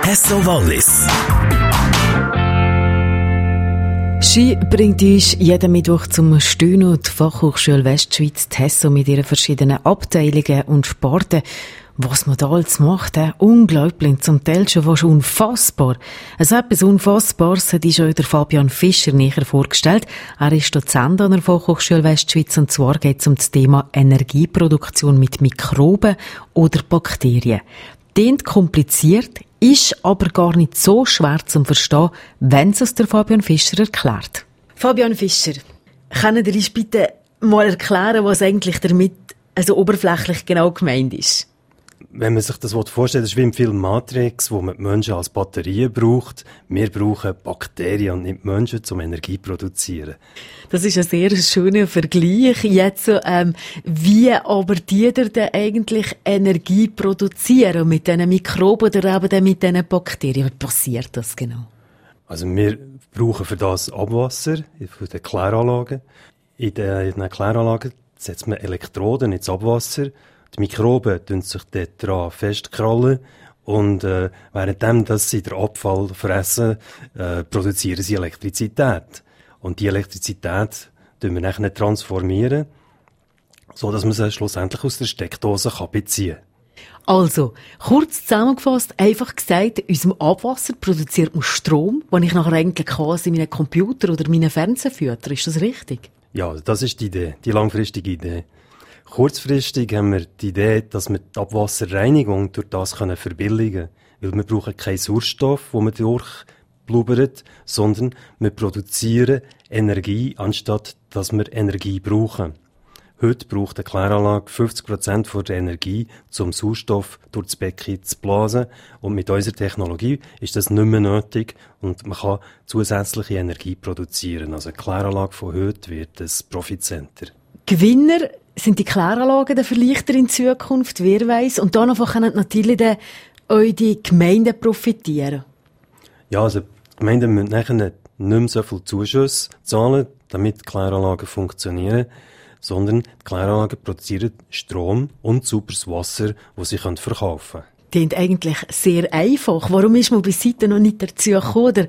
Hesso Wallis. Ski bringt uns jeden Mittwoch zum Stühnen und die Fachhochschule Westschweiz Hesso mit ihren verschiedenen Abteilungen und Sporten. Was man da alles macht, unglaublich, zum Teil schon fast unfassbar. Also etwas Unfassbares hat uns auch der Fabian Fischer näher vorgestellt. Er ist Dozent an der Fachhochschule Westschweiz und zwar geht es um das Thema Energieproduktion mit Mikroben oder Bakterien. Klingt kompliziert, ist aber gar nicht so schwer zu verstehen, wenn es der Fabian Fischer erklärt. Fabian Fischer, können Sie uns bitte mal erklären, was eigentlich damit also oberflächlich genau gemeint ist? Wenn man sich das vorstellt, das ist wie im Film Matrix, wo man die Menschen als Batterien braucht. Wir brauchen Bakterien und nicht Menschen, um Energie zu produzieren. Das ist ein sehr schöner Vergleich. Jetzt, wie aber die denn eigentlich Energie produzieren mit diesen Mikroben oder eben mit diesen Bakterien? Wie passiert das genau? Also wir brauchen für das Abwasser von den Kläranlagen. In den Kläranlagen setzt man Elektroden ins Abwasser. Die Mikroben tun sich daran festkrallen und währenddem, dass sie den Abfall fressen, produzieren sie Elektrizität. Und die Elektrizität tun wir dann transformieren, so dass man sie schlussendlich aus der Steckdose beziehen kann. Also, kurz zusammengefasst, einfach gesagt, in unserem Abwasser produziert man Strom, den ich nachher eigentlich quasi meinen Computer oder meinen Fernseher fütter. Ist das richtig? Ja, das ist die Idee, die langfristige Idee. Kurzfristig haben wir die Idee, dass wir die Abwasserreinigung durch das verbilligen können. Weil wir brauchen keinen Sauerstoff, den man durchblubbert, sondern wir produzieren Energie, anstatt dass wir Energie brauchen. Heute braucht eine Kläranlage 50% der Energie, um Sauerstoff durch das Becken zu blasen. Und mit unserer Technologie ist das nicht mehr nötig und man kann zusätzliche Energie produzieren. Also eine Kläranlage von heute wird ein Profitcenter. Gewinner sind die Kläranlagen der Verleichter in Zukunft, wer weiss. Und dann können natürlich auch die Gemeinden profitieren. Ja, also die Gemeinden müssen nachher nicht mehr so viel Zuschüsse zahlen, damit die Kläranlagen funktionieren, sondern die Kläranlagen produzieren Strom und sauberes Wasser, das sie verkaufen können. Klingt eigentlich sehr einfach. Warum ist man bis heute noch nicht dazu gekommen, oder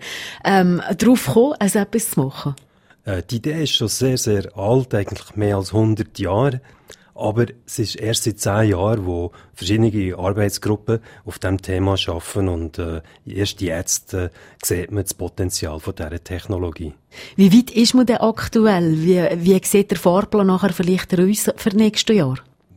darauf gekommen, etwas zu machen? Die Idee ist schon sehr, sehr alt, eigentlich mehr als 100 Jahre. Aber es ist erst seit 10 Jahren, wo verschiedene Arbeitsgruppen auf diesem Thema arbeiten und erst jetzt sieht man das Potenzial von dieser Technologie. Wie weit ist man denn aktuell? Wie sieht der Fahrplan nachher vielleicht aus für nächstes Jahr?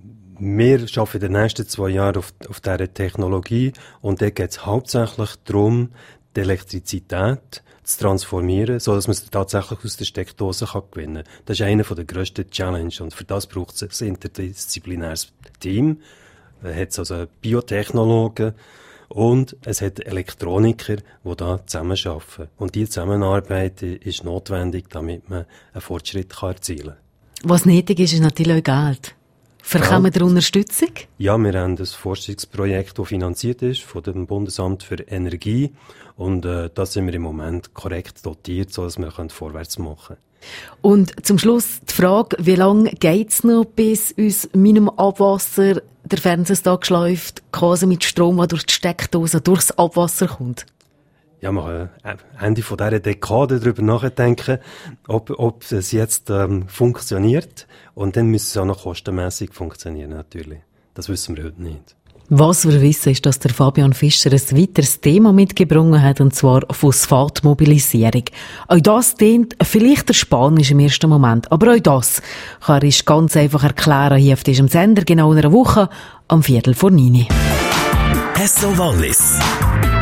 Wir arbeiten in den nächsten 2 Jahren auf dieser Technologie und da geht es hauptsächlich darum, die Elektrizität zu transformieren, so dass man es tatsächlich aus der Steckdose gewinnen kann. Das ist einer der grössten Challenges und für das braucht es ein interdisziplinäres Team. Es hat also Biotechnologen und es hat Elektroniker, die da zusammenarbeiten. Und diese Zusammenarbeit ist notwendig, damit man einen Fortschritt erzielen kann. Was nötig ist natürlich auch Geld. Bekommen wir Unterstützung? Ja, wir haben ein Forschungsprojekt, das finanziert ist von dem Bundesamt für Energie. Und da sind wir im Moment korrekt dotiert, sodass wir vorwärts machen können. Und zum Schluss die Frage, wie lange geht es noch, bis aus meinem Abwasser der Fernsehtag schläuft, quasi mit Strom, der durch die Steckdose durchs Abwasser kommt? Ja, man kann Ende von dieser Dekade darüber nachdenken, ob es jetzt funktioniert. Und dann müsste es auch noch kostenmässig funktionieren, natürlich. Das wissen wir heute nicht. Was wir wissen, ist, dass der Fabian Fischer ein weiteres Thema mitgebracht hat, und zwar Phosphatmobilisierung. Auch das klingt vielleicht der Spanisch im ersten Moment, aber auch das kann er uns ganz einfach erklären hier auf diesem Sender, genau in einer Woche, am 8:45. Hesso Wallis.